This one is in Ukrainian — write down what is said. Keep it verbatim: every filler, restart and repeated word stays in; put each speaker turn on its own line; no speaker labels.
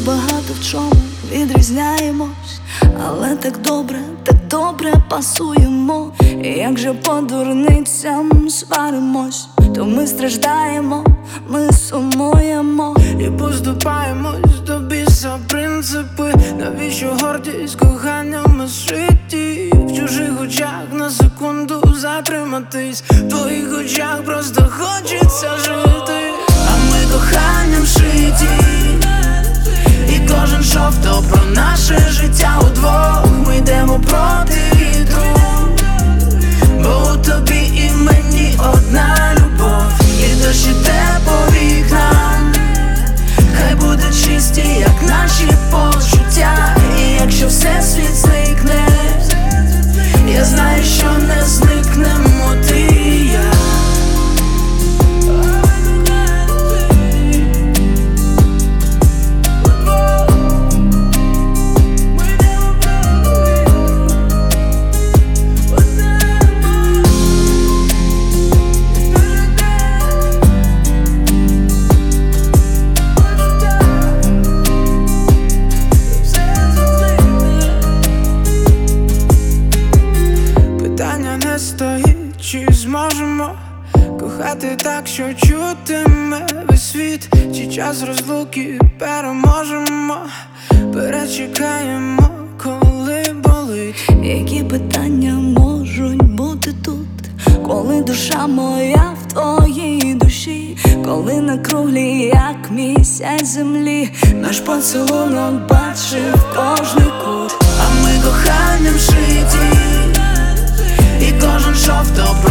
багато в чому відрізняємось, але так добре, так добре пасуємо. І як же по дурницям сваримось, то ми страждаємо, ми сумуємо
і поступаємось до біса принципи. Навіщо гордість коханнями зшиті? В чужих очах на секунду затриматись, в твоїх очах просто хочеться жити. А ми коханням шиті, і кожен шов то про наше життя удвох. Ми йдемо проти вітру, бо у тобі і мені одна любов. І дощ іде по вікнам, хай буде чисті, як наші почуття. І якщо все світ зникне, я знаю, що не зникнемо ти і я. Чи зможемо кохати так, що чутиме весь світ? Чи час розлуки переможемо? Перечекаємо, коли болить.
Які питання можуть бути тут, коли душа моя в твоїй душі, коли на круглі, як місяць землі, наш поцілунок бачив кожний кут.
А ми коханням шиті, і кожен шов то